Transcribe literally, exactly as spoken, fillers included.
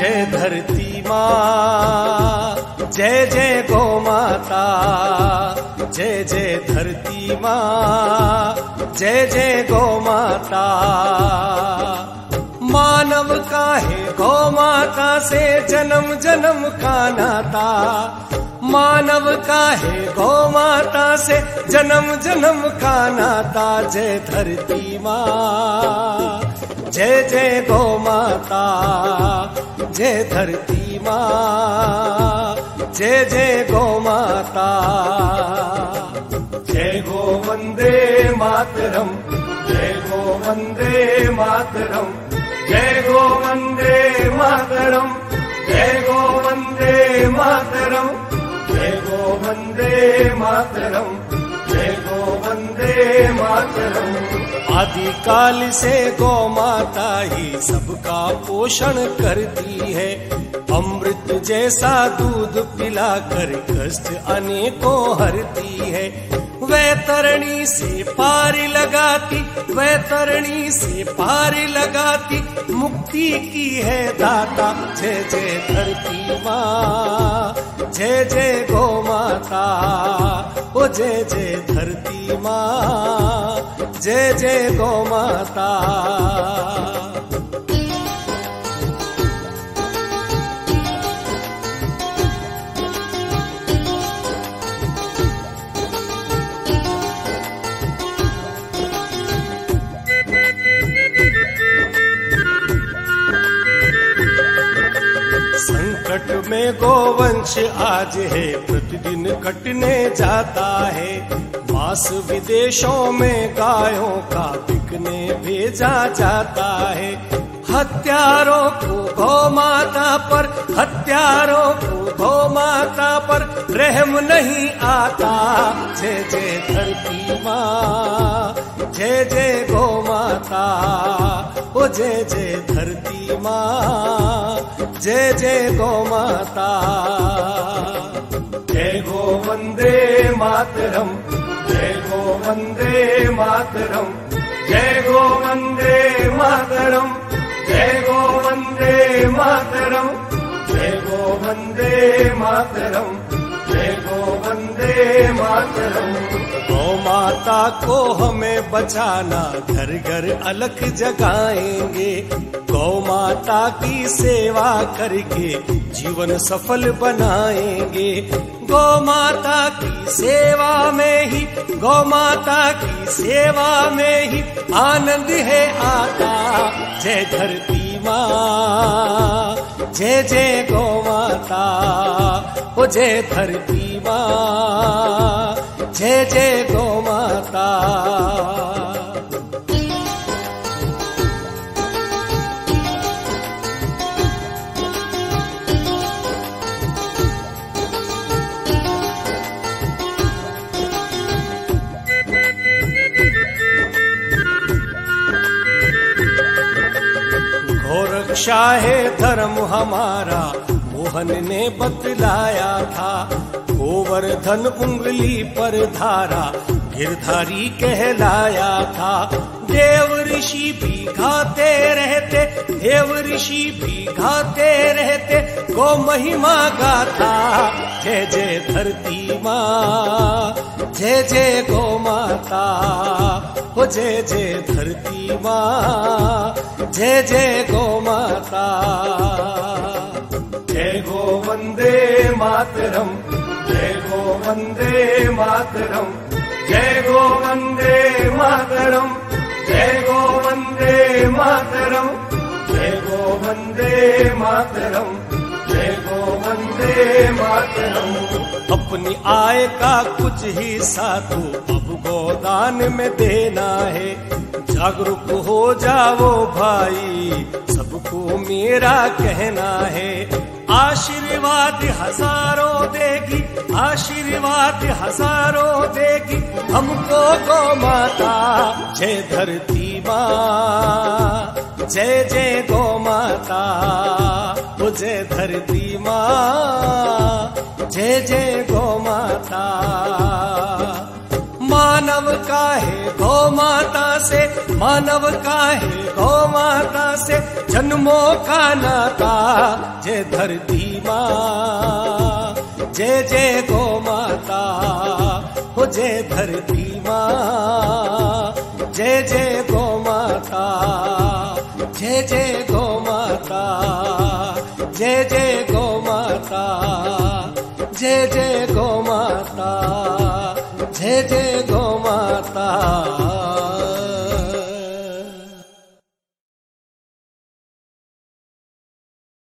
जय धरती माँ, जय जय गौ माता, जय जय धरती माँ, जय जय गौ माता। मानव का है गौ माता से जन्म जन्म का नाता, मानव का है गौ माता से जन्म जन्म का नाता। जय धरती माँ, जय जय गौ माता, जय धरती माँ, जय जय गौ माता। जय गो वंदे मातरम, जय गो वंदे मातरम, जय गो वंदे मातरम, जय गो वंदे मातरम, जय गो वंदे मातरम, जय गो वंदे मातरम। आदिकाल से गौ माता ही सबका पोषण करती है, अमृत जैसा दूध पिलाकर कष्ट अनेकों हरती है। वह तरणी से पार लगाती, वह तरणी से पार लगाती, मुक्ति की है दाता। जय जय धरती माँ, जय जय गौ माता, ओ जय जय धरती माँ, जय जय गौ माता। संकट में गोवंश आज है, प्रतिदिन कटने जाता है। मांस विदेशों में गायों का बिकने भेजा जाता है। हत्यारों को गौ माता पर, हत्यारों को गौ माता पर रहम नहीं आता। जय जय धरती माँ, जय जय गौ माता, ओ जय जय धरती माँ, जय जय गौ माता। जय गो वंदे मातरम, जय गो वंदे मातरम, जय गो वंदे मातरम, जय गो वंदे मातरम, जय गो वंदे मातरम, जय गो वंदे मातरम। गौ माता को हमें बचाना, घर घर अलख जगाएंगे। गौ माता की सेवा करके जीवन सफल बनाएंगे। गौ माता की सेवा में ही, गौ माता की सेवा में ही आनंद है आता। जय धरती माँ, जय जय गौ माता, ओ जय धरती माँ, जय जय गौ माता। रक्षा है धर्म हमारा, मोहन ने बतलाया था। गोवर्धन उंगली पर धारा, गिरधारी कहलाया था। देव ऋषि भी गाते रहते, देव ऋषि भी गाते रहते, गौ महिमा गाथा। जय जय धरती माँ, जय जय गौ माता, ओ जय जय धरती माँ, जय जय गौ माता। जय गो वंदे मातरम, जय गो वंदे मातरम, जय गो वंदे मातरम, जय गो वंदे मातरम, जय गो वंदे मातरम, जय गो वंदे मातरम। अपनी आय का कुछ हिस्सा तो अब गोदान में देना है। जागरूक हो जाओ भाई, सबको मेरा कहना है। आशीर्वाद हजारों देगी, आशीर्वाद हजारों देगी हमको गौ माता। जय धरती माँ, जय जय गौ माता, ओ जय धरती माँ, जय जय गौ माता। मानव का है गौ माता से, मानव का है गौ माता से जन्मों का नाता। जय धरती माँ, जय जय गौ माता, हो जय धरती माँ, जय जय गौ माता, जय जय गौ माता, जय जय गौ माता, जय जय गौ माता, जय जय गौ माता।